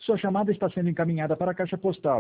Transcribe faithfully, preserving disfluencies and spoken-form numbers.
Sua chamada está sendo encaminhada para a caixa postal